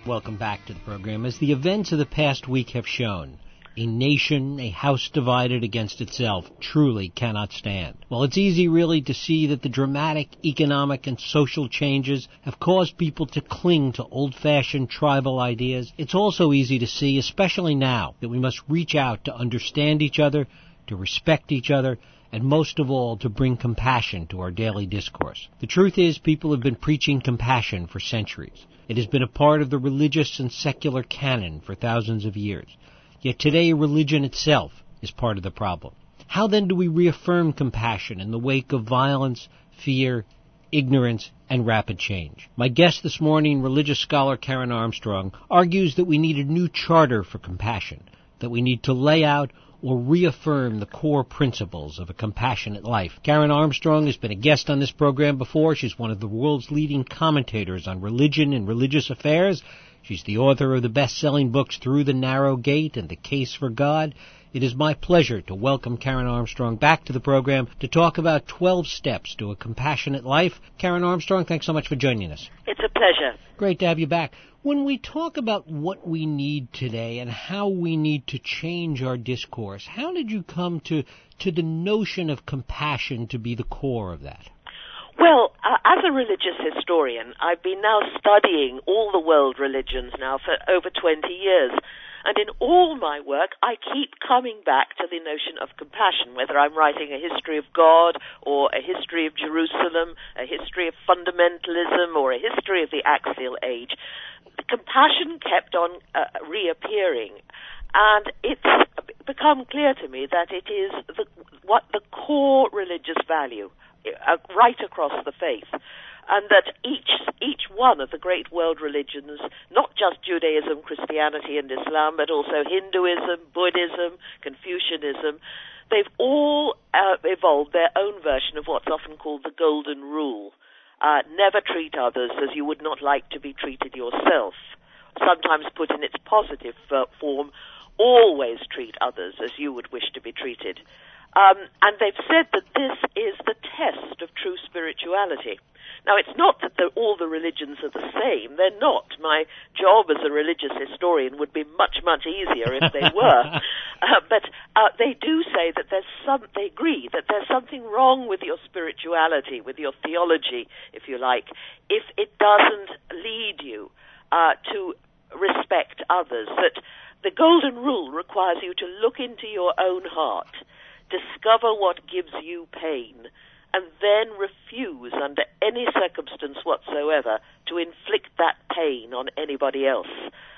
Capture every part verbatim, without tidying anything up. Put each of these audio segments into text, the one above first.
Welcome back to the program. As the events of the past week have shown, a nation, a house divided against itself, truly cannot stand. While it's easy really to see that the dramatic economic and social changes have caused people to cling to old-fashioned tribal ideas, it's also easy to see, especially now, that we must reach out to understand each other, to respect each other, and most of all, to bring compassion to our daily discourse. The truth is, people have been preaching compassion for centuries. It has been a part of the religious and secular canon for thousands of years. Yet today, religion itself is part of the problem. How then do we reaffirm compassion in the wake of violence, fear, ignorance, and rapid change? My guest this morning, religious scholar Karen Armstrong, argues that we need a new charter for compassion, that we need to lay out or reaffirm the core principles of a compassionate life. Karen Armstrong has been a guest on this program before. She's one of the world's leading commentators on religion and religious affairs. She's the author of the best-selling books Through the Narrow Gate and The Case for God. It is my pleasure to welcome Karen Armstrong back to the program to talk about twelve steps to a compassionate life. Karen Armstrong, thanks so much for joining us. It's a pleasure. Great to have you back. When we talk about what we need today and how we need to change our discourse, how did you come to, to the notion of compassion to be the core of that? Well, uh, as a religious historian, I've been now studying all the world religions now for over twenty years. And in all my work, I keep coming back to the notion of compassion, whether I'm writing a history of God or a history of Jerusalem, a history of fundamentalism or a history of the Axial Age. Compassion kept on uh, reappearing. And it's become clear to me that it is the, what the core religious value uh, right across the faith. And that each each one of the great world religions, not just Judaism, Christianity, and Islam, but also Hinduism, Buddhism, Confucianism, they've all uh, evolved their own version of what's often called the Golden Rule. Uh, never treat others as you would not like to be treated yourself. Sometimes put in its positive uh, form, always treat others as you would wish to be treated. Um, and they've said that this is the test of true spirituality. Now, it's not that the, all the religions are the same. They're not. My job as a religious historian would be much, much easier if they were. uh, but uh, they do say that there's some, they agree that there's something wrong with your spirituality, with your theology, if you like, if it doesn't lead you uh, to respect others. That the Golden Rule requires you to look into your own heart, discover what gives you pain, and then refuse under any circumstance whatsoever to inflict that pain on anybody else.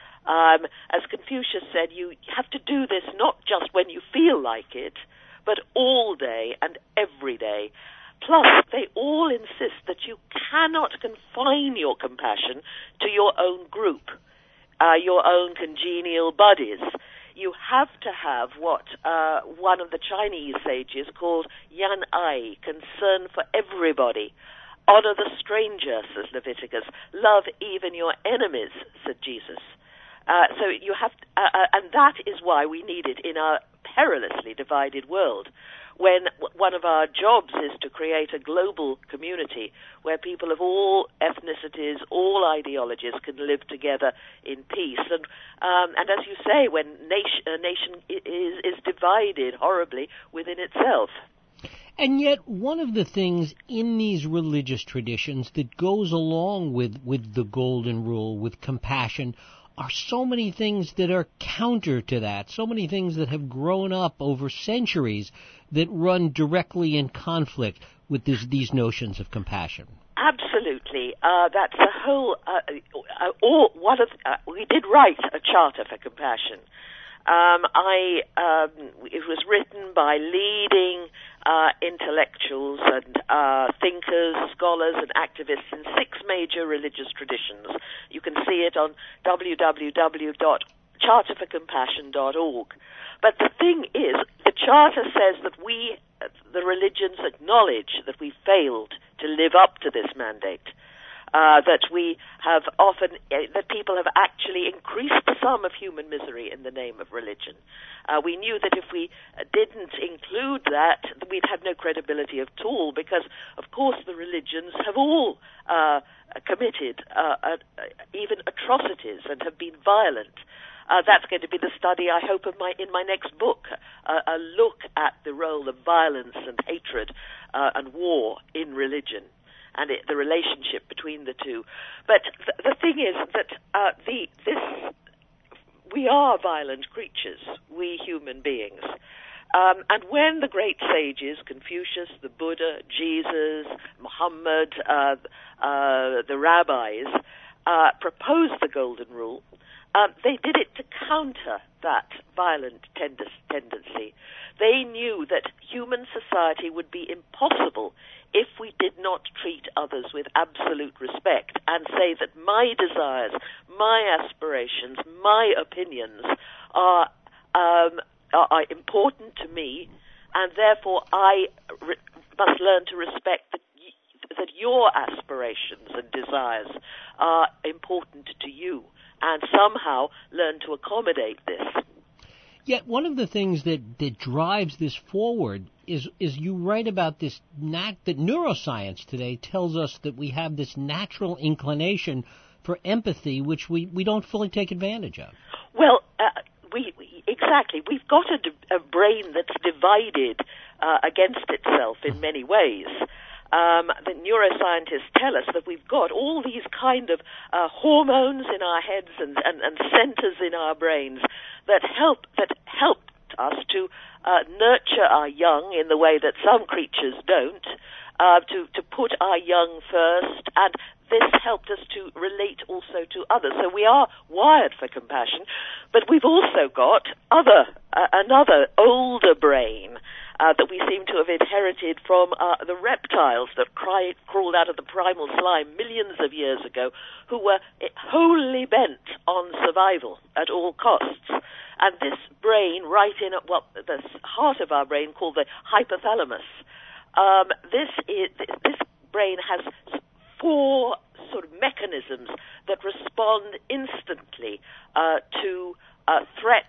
Um, as Confucius said, you have to do this not just when you feel like it, but all day and every day. Plus, they all insist that you cannot confine your compassion to your own group, uh, your own congenial buddies. You have to have what uh, one of the Chinese sages calls yan ai, concern for everybody. Honor the stranger, says Leviticus. Love even your enemies, said Jesus. Uh, so you have, to, uh, uh, and that is why we need it in our perilously divided world, when one of our jobs is to create a global community where people of all ethnicities, all ideologies can live together in peace. And um, and as you say, when nation, a nation is, is divided horribly within itself. And yet, one of the things in these religious traditions that goes along with, with the Golden Rule, with compassion, are so many things that are counter to that, so many things that have grown up over centuries that run directly in conflict with this, these notions of compassion. Absolutely. Uh, that's a whole, uh, uh, all, one of, uh, we did write a charter for compassion. Um, I, um, it was written by leading uh, intellectuals and uh, thinkers, scholars, and activists in six major religious traditions. You can see it on w w w dot charter for compassion dot org. But the thing is, the charter says that we, the religions, acknowledge that we failed to live up to this mandate. uh, that we have often, uh, that people have actually increased the sum of human misery in the name of religion. Uh, we knew that if we uh, didn't include that, we'd have no credibility at all, because, of course, the religions have all uh, committed uh, uh, even atrocities and have been violent. Uh, that's going to be the study, I hope, of my in my next book, uh, a look at the role of violence and hatred uh, and war in religion, and it, the relationship between the two. But th- the thing is that uh, the this we are violent creatures, we human beings. Um, and when the great sages, Confucius, the Buddha, Jesus, Muhammad, uh, uh, the rabbis, uh, proposed the Golden Rule, Um, they did it to counter that violent tend- tendency. They knew that human society would be impossible if we did not treat others with absolute respect and say that my desires, my aspirations, my opinions are, um, are, are important to me, and therefore I re- must learn to respect that that your aspirations and desires are important to you, and somehow learn to accommodate this. Yet one of the things that, that drives this forward is is you write about this nat- that neuroscience today tells us that we have this natural inclination for empathy, which we, we don't fully take advantage of. Well, uh, we, we exactly. We've got a, a brain that's divided uh, against itself in many ways. Um, the neuroscientists tell us that we've got all these kind of uh, hormones in our heads and, and, and centers in our brains that help that help us to uh, nurture our young in the way that some creatures don't, uh, to, to put our young first, and this helped us to relate also to others. So we are wired for compassion, but we've also got other uh, another older brain Uh, that we seem to have inherited from uh, the reptiles that cry, crawled out of the primal slime millions of years ago, who were wholly bent on survival at all costs. And this brain, right in at what the heart of our brain, called the hypothalamus, um, this is, this brain has four sort of mechanisms that respond instantly uh, to uh, threat,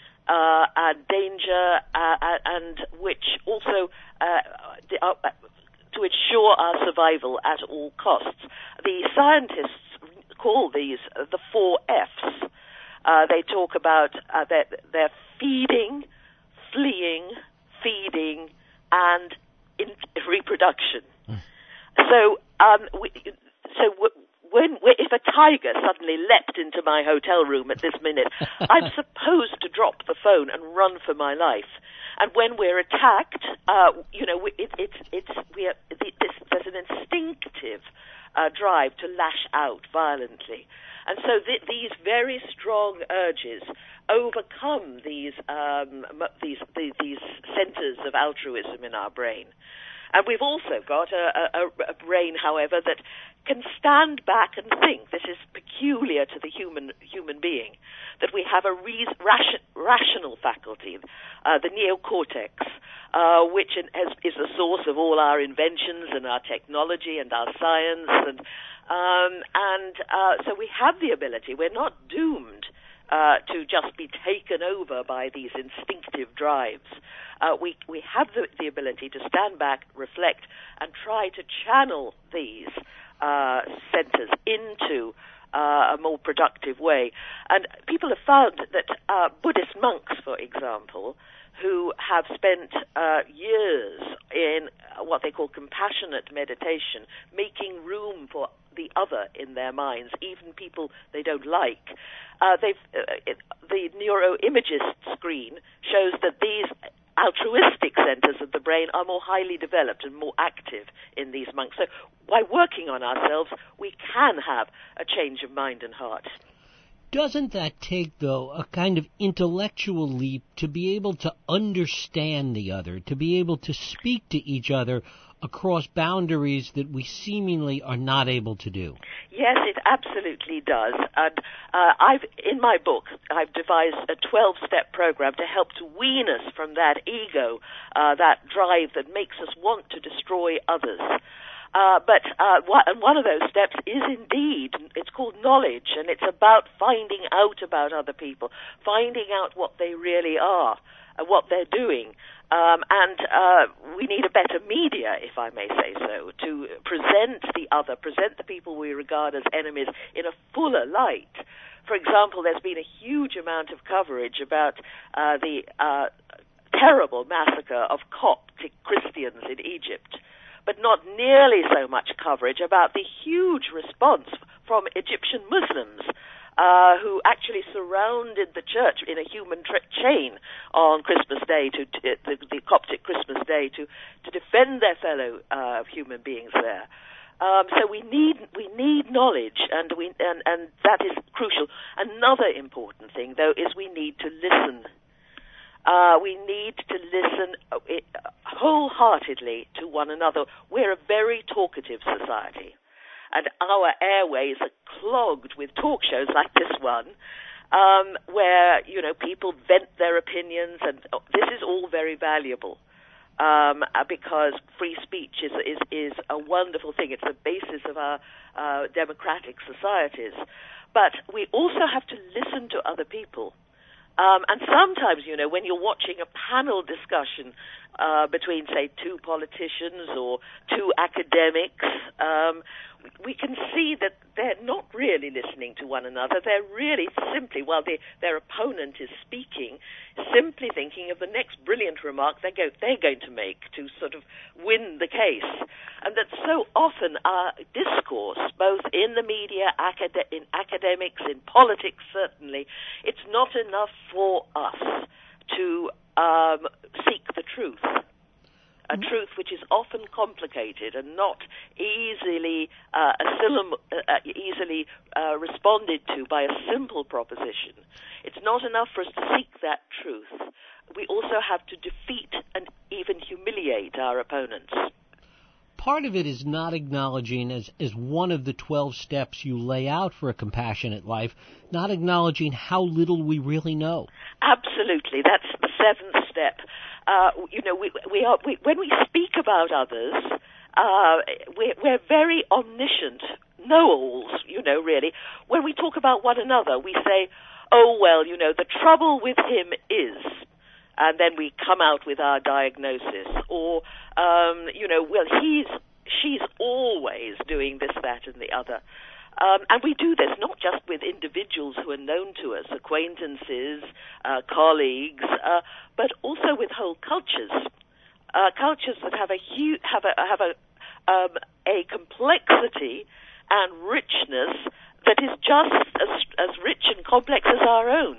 Uh, and danger, uh, and which also uh, uh, to ensure our survival at all costs. The scientists call these uh, the four F's. Uh, they talk about uh, their, their feeding, fleeing, feeding, and in reproduction. Mm. So, um, we, so. W- When, if a tiger suddenly leapt into my hotel room at this minute, I'm supposed to drop the phone and run for my life. And when we're attacked, uh, you know, it, it's it's we are, this, there's an instinctive uh, drive to lash out violently, and so th- these very strong urges overcome these um, these these, these centers of altruism in our brain. And we've also got a, a, a brain, however, that can stand back and think. This is peculiar to the human human being, that we have a reason, ration, rational faculty, uh, the neocortex, uh, which in, has, is the source of all our inventions and our technology and our science. And, um, and uh, so we have the ability. We're not doomed Uh, to just be taken over by these instinctive drives. Uh, we we have the, the ability to stand back, reflect, and try to channel these uh, centers into uh, a more productive way. And people have found that uh, Buddhist monks, for example, who have spent uh, years in what they call compassionate meditation, making room for the other in their minds, even people they don't like. Uh, they've, uh, it, the neuroimagist screen shows that these altruistic centers of the brain are more highly developed and more active in these monks. So by working on ourselves, we can have a change of mind and heart. Doesn't that take, though, a kind of intellectual leap to be able to understand the other, to be able to speak to each other across boundaries that we seemingly are not able to do? Yes, it absolutely does. And uh, I've, in my book, I've devised a twelve-step program to help to wean us from that ego, uh, that drive that makes us want to destroy others. Uh, but uh, one, and one of those steps is indeed, it's called knowledge, and it's about finding out about other people, finding out what they really are, and what they're doing. Um, and uh, we need a better media, if I may say so, to present the other, present the people we regard as enemies in a fuller light. For example, there's been a huge amount of coverage about uh, the uh, terrible massacre of Coptic Christians in Egypt, but not nearly so much coverage about the huge response from Egyptian Muslims uh, who actually surrounded the church in a human tra- chain on Christmas Day, to, to the, the Coptic Christmas Day, to, to defend their fellow uh, human beings there. Um, so we need we need knowledge, and we and, and that is crucial. Another important thing, though, is we need to listen. Uh, we need to listen wholeheartedly to one another. We're a very talkative society, and our airways are clogged with talk shows like this one, um, where, you know, people vent their opinions, and this is all very valuable, um, because free speech is, is, is a wonderful thing. It's the basis of our uh, democratic societies. But we also have to listen to other people. Um, and sometimes, you know, when you're watching a panel discussion uh, between, say, two politicians or two academics, um, we can see that they're not really listening to one another. They're really simply, while they, their opponent is speaking, simply thinking of the next brilliant remark they're, go, they're going to make to sort of win the case. And that so often our discourse, both in the media, acad- in academics, in politics certainly, it's not enough for us to um, seek the truth. A truth which is often complicated and not easily uh, asylum, uh, easily uh, responded to by a simple proposition. It's not enough for us to seek that truth. We also have to defeat and even humiliate our opponents. Part of it is not acknowledging, as, as one of the twelve steps you lay out for a compassionate life, not acknowledging how little we really know. Absolutely. That's the seventh step. Uh, you know, we, we are, we, when we speak about others, uh, we're, we're very omniscient know-alls, you know, really. When we talk about one another, we say, oh, well, you know, the trouble with him is, and then we come out with our diagnosis. Or, um, you know, well, he's, she's always doing this, that, and the other. Um, and we do this not just with individuals who are known to us, acquaintances, uh, colleagues, uh, but also with whole cultures, uh, cultures that have a huge, have a have a um, a complexity and richness that is just as as rich and complex as our own.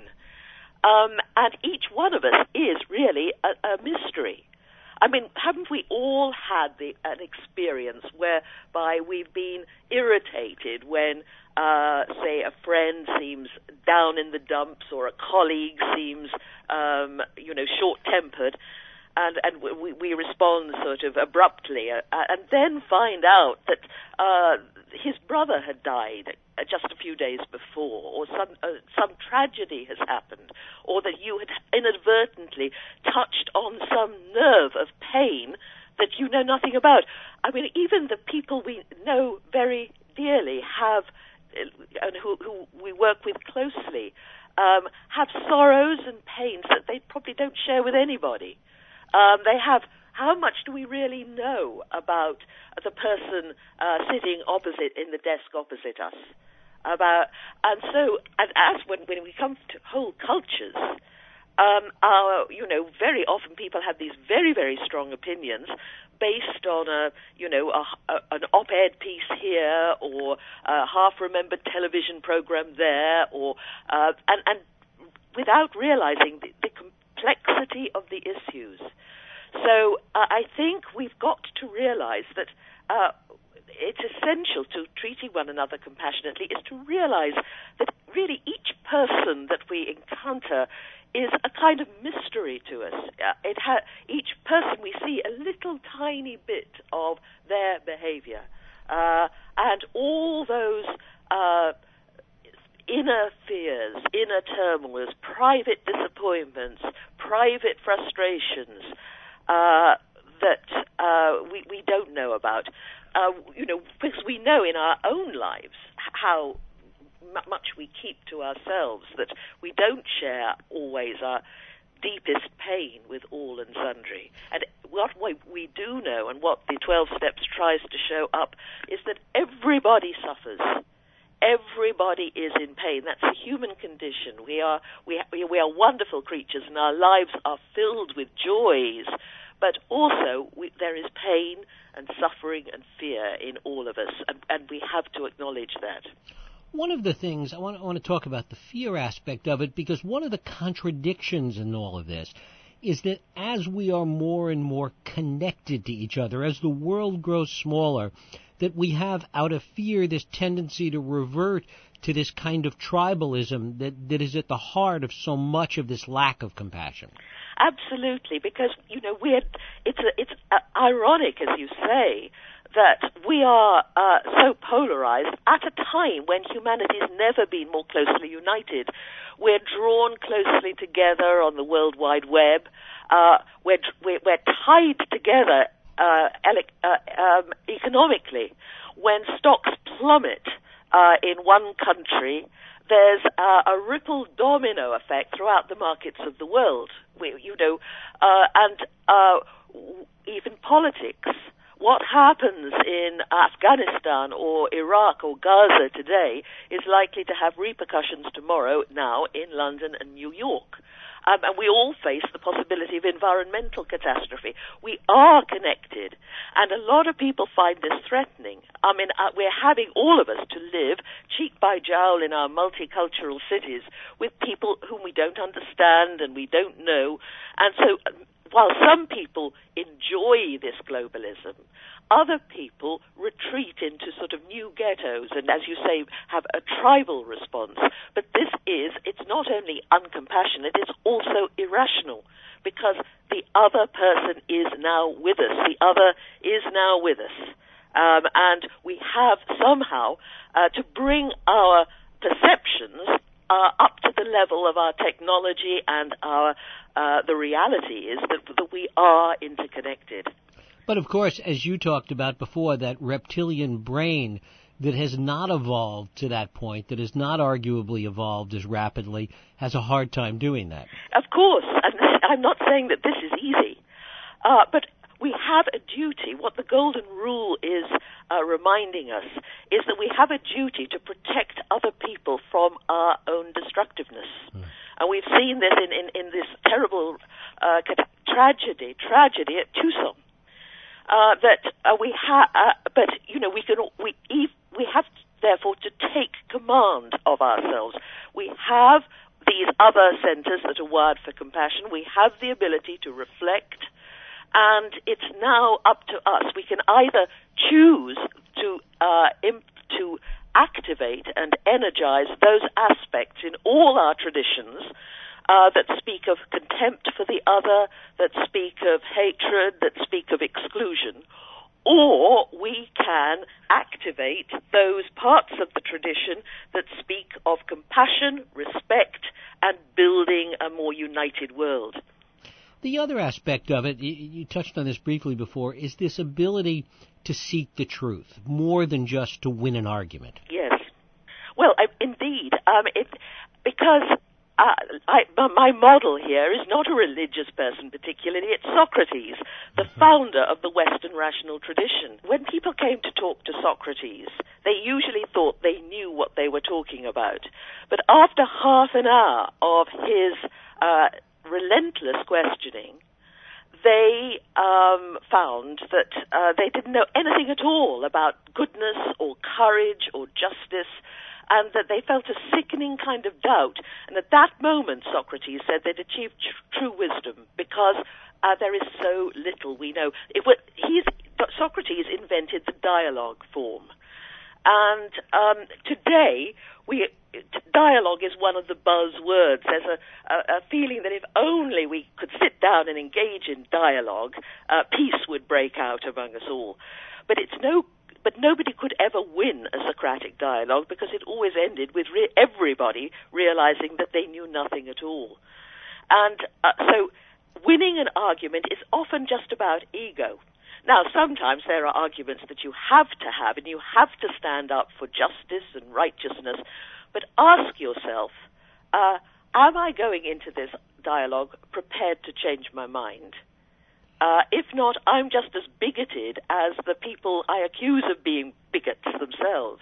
Um, and each one of us is really a, a mystery. I mean, haven't we all had the, an experience whereby we've been irritated when, uh, say, a friend seems down in the dumps or a colleague seems, um, you know, short-tempered, and, and we, we respond sort of abruptly, uh, and then find out that uh, his brother had died just a few days before, or some uh, some tragedy has happened, or that you had inadvertently touched on some nerve of pain that you know nothing about. I mean, even the people we know very dearly have, and who, who we work with closely, um, have sorrows and pains that they probably don't share with anybody. Um, they have. How much do we really know about the person uh, sitting opposite in the desk opposite us? About and so and as when when we come to whole cultures, um, our you know very often people have these very very strong opinions based on a you know a, a, an op-ed piece here or a half-remembered television program there, or uh, and and without realizing the, the complexity of the issues. So uh, I think we've got to realize that uh, it's essential to treating one another compassionately is to realize that really each person that we encounter is a kind of mystery to us. Uh, it ha- each person we see a little tiny bit of their behavior. Uh, and all those uh, inner fears, inner turmoils, private disappointments, private frustrations, Uh, that uh, we, we don't know about. uh, you know, because we know in our own lives how m- much we keep to ourselves, that we don't share always our deepest pain with all and sundry. And what we do know, and what the twelve Steps tries to show up, is that everybody suffers. Everybody is in pain. That's a human condition. We are we we are wonderful creatures, and our lives are filled with joys. But also, we, there is pain and suffering and fear in all of us, and, and we have to acknowledge that. One of the things, I want, I want to talk about the fear aspect of it, because one of the contradictions in all of this is that as we are more and more connected to each other, as the world grows smaller, that we have, out of fear, this tendency to revert to this kind of tribalism that, that is at the heart of so much of this lack of compassion. Absolutely, because, you know, we're, it's, a, it's a, ironic, as you say, that we are uh, so polarized at a time when humanity has never been more closely united. We're drawn closely together on the World Wide Web. Uh, we're, we're, we're tied together uh, ele- uh, um, economically. When stocks plummet uh, in one country, there's uh, a ripple domino effect throughout the markets of the world. We, you know, uh, and uh, even politics. What happens in Afghanistan or Iraq or Gaza today is likely to have repercussions tomorrow now in London and New York. Um, and we all face the possibility of environmental catastrophe. We are connected, and a lot of people find this threatening. I mean, uh, we're having all of us to live cheek by jowl in our multicultural cities with people whom we don't understand and we don't know. And so um, while some people enjoy this globalism, other people retreat into sort of new ghettos and, as you say, have a tribal response. But this is, it's not only uncompassionate, it's also irrational, because the other person is now with us. The other is now with us. Um, and we have somehow uh, to bring our perceptions uh, up to the level of our technology and our uh, the reality is that, that we are interconnected. But, of course, as you talked about before, that reptilian brain that has not evolved to that point, that has not arguably evolved as rapidly, has a hard time doing that. Of course, and I'm not saying that this is easy, uh, but we have a duty. What the Golden Rule is uh, reminding us is that we have a duty to protect other people from our own destructiveness. Hmm. And we've seen this in, in, in this terrible uh, tragedy, tragedy at Tucson. Uh, that uh, we have, uh, but you know, we can, we we have therefore to take command of ourselves. We have these other centers that are wired for compassion. We have the ability to reflect, and it's now up to us. We can either choose to uh, imp- to activate and energize those aspects in all our traditions Uh, that speak of contempt for the other, that speak of hatred, that speak of exclusion. Or we can activate those parts of the tradition that speak of compassion, respect, and building a more united world. The other aspect of it, you, you touched on this briefly before, is this ability to seek the truth, more than just to win an argument. Yes. Well, I, indeed. Um, it, because... Uh, I, my model here is not a religious person particularly, it's Socrates, the founder of the Western rational tradition. When people came to talk to Socrates, they usually thought they knew what they were talking about. But after half an hour of his uh, relentless questioning, they um, found that uh, they didn't know anything at all about goodness or courage or justice, and that they felt a sickening kind of doubt. And at that moment, Socrates said they'd achieved tr- true wisdom, because uh, there is so little we know. It was, he's, Socrates invented the dialogue form. And um, today, we, dialogue is one of the buzzwords. There's a, a, a feeling that if only we could sit down and engage in dialogue, uh, peace would break out among us all. But it's no But nobody could ever win a Socratic dialogue, because it always ended with re- everybody realizing that they knew nothing at all. And uh, so winning an argument is often just about ego. Now, sometimes there are arguments that you have to have, and you have to stand up for justice and righteousness, but ask yourself, uh, am I going into this dialogue prepared to change my mind? Uh, if not, I'm just as bigoted as the people I accuse of being bigots themselves.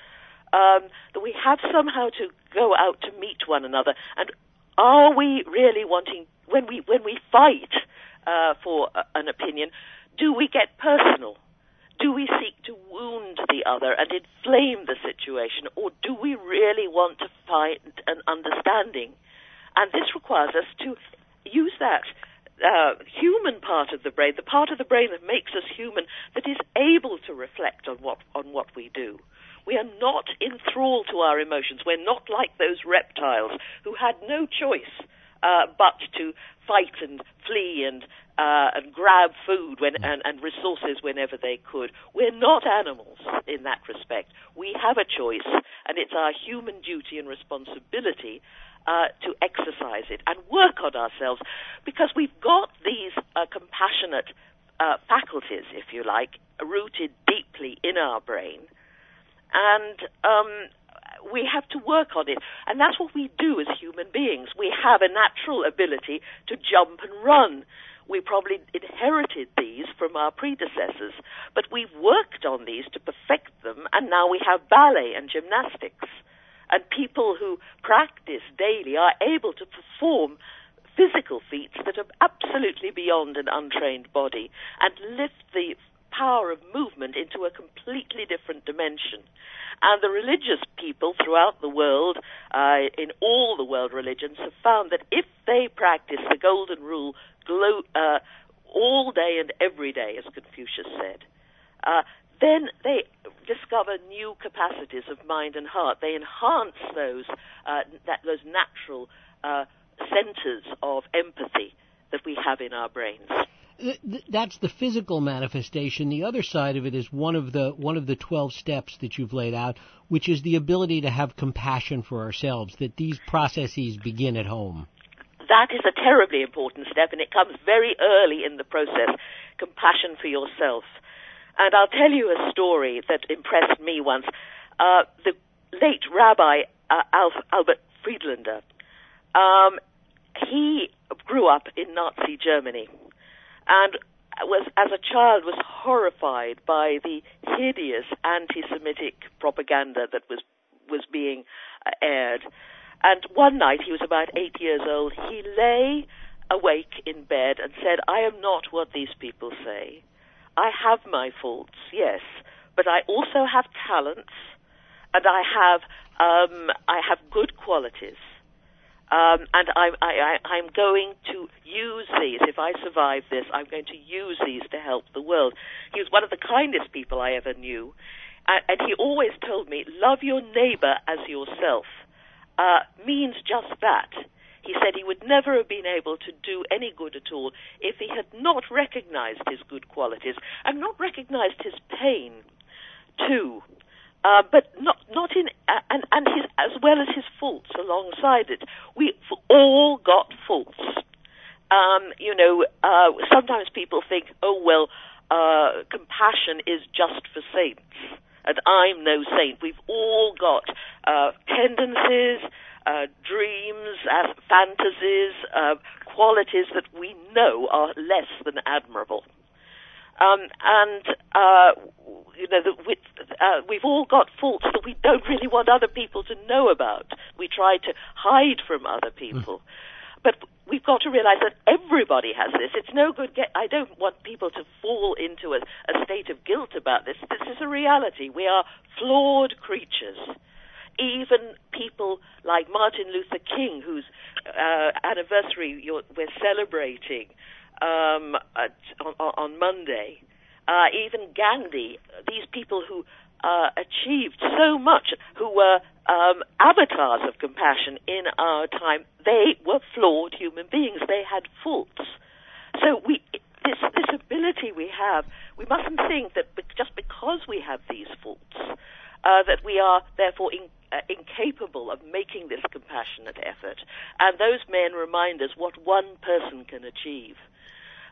Um, that we have somehow to go out to meet one another, and are we really wanting, when we when we fight uh, for a, an opinion, do we get personal? Do we seek to wound the other and inflame the situation, or do we really want to find an understanding? And this requires us to use that uh, human part of the brain, the part of the brain that makes us human, that is able to reflect on what on what we do. We are not enthralled to our emotions. We're not like those reptiles who had no choice uh, but to fight and flee and uh, and grab food when, and, and resources whenever they could. We're not animals in that respect. We have a choice, and it's our human duty and responsibility uh, to exercise it and work on ourselves, because we've got these uh, compassionate uh, faculties, if you like, rooted deeply in our brain. And um, we have to work on it. And that's what we do as human beings. We have a natural ability to jump and run. We probably inherited these from our predecessors, but we've worked on these to perfect them, and now we have ballet and gymnastics. And people who practice daily are able to perform physical feats that are absolutely beyond an untrained body and lift the power of movement into a completely different dimension. And the religious people throughout the world, uh, in all the world religions, have found that if they practice the golden rule glo- uh, all day and every day, as Confucius said, uh, then they discover new capacities of mind and heart. They enhance those uh, that, those natural uh, centers of empathy that we have in our brains. That's the physical manifestation. The other side of it is one of the one of the twelve steps that you've laid out, which is the ability to have compassion for ourselves, that these processes begin at home. That is a terribly important step, and it comes very early in the process, compassion for yourself. And I'll tell you a story that impressed me once. Uh, the late Rabbi uh, Alf, Albert Friedlander, um, he grew up in Nazi Germany, and was, as a child, was horrified by the hideous anti-Semitic propaganda that was was being uh, aired. And one night, he was about eight years old, he lay awake in bed and said, "I am not what these people say. I have my faults, yes, but I also have talents, and I have um, I have good qualities." Um, and I, I, I, I'm going to use these. If I survive this, I'm going to use these to help the world. He was one of the kindest people I ever knew. Uh, and he always told me, love your neighbor as yourself, uh, means just that. He said he would never have been able to do any good at all if he had not recognized his good qualities and not recognized his pain, too. Uh, but not not in uh, and and his as well as his faults alongside it. We've all got faults. Um, you know, uh, sometimes people think, oh well, uh, compassion is just for saints, and I'm no saint. We've all got uh, tendencies, uh, dreams, uh, fantasies, uh, qualities that we know are less than admirable. Um, and, uh, you know, the, we, uh, we've all got faults that we don't really want other people to know about. We try to hide from other people. Mm. But we've got to realize that everybody has this. It's no good. Get, I don't want people to fall into a, a state of guilt about this. This is a reality. We are flawed creatures. Even people like Martin Luther King, whose uh, anniversary you're, we're celebrating, Um, uh, on, on Monday, uh, even Gandhi, these people who uh, achieved so much, who were um, avatars of compassion in our time, they were flawed human beings. They had faults. So we, this, this ability we have, we mustn't think that just because we have these faults, uh, that we are therefore in, uh, incapable of making this compassionate effort. And those men remind us what one person can achieve.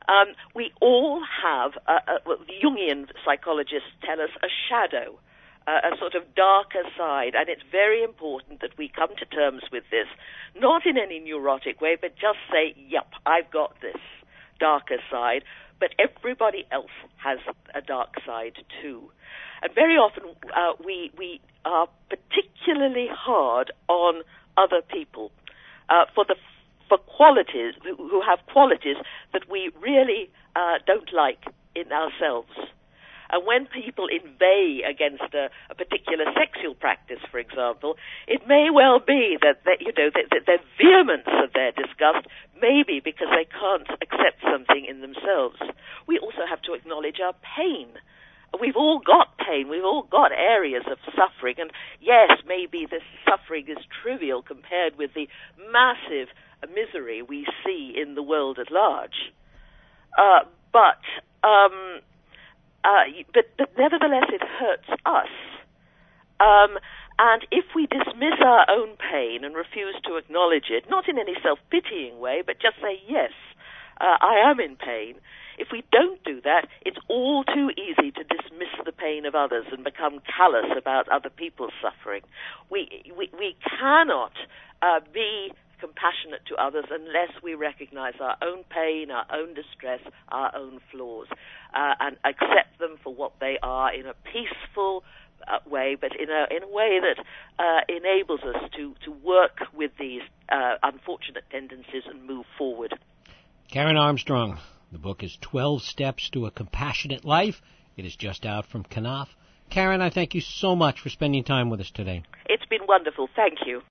Um, we all have, uh, uh, well, the Jungian psychologists tell us, a shadow, uh, a sort of darker side, and it's very important that we come to terms with this, not in any neurotic way, but just say, yep, I've got this darker side, but everybody else has a dark side too. And very often uh, we, we are particularly hard on other people uh, for the for qualities, who have qualities that we really uh, don't like in ourselves. And when people inveigh against a, a particular sexual practice, for example, it may well be that, that you know, that, that their vehemence of their disgust may be because they can't accept something in themselves. We also have to acknowledge our pain. We've all got pain. We've all got areas of suffering. And yes, maybe this suffering is trivial compared with the massive misery we see in the world at large. Uh, but, um, uh, but, but nevertheless, it hurts us. Um, and if we dismiss our own pain and refuse to acknowledge it, not in any self-pitying way, but just say, yes, uh, I am in pain. If we don't do that, it's all too easy to dismiss the pain of others and become callous about other people's suffering. We, we, we cannot uh, be compassionate to others unless we recognize our own pain, our own distress, our own flaws, uh, and accept them for what they are in a peaceful uh, way, but in a in a way that uh, enables us to, to work with these uh, unfortunate tendencies and move forward. Karen Armstrong, the book is twelve Steps to a Compassionate Life. It is just out from Knopf. Karen, I thank you so much for spending time with us today. It's been wonderful. Thank you.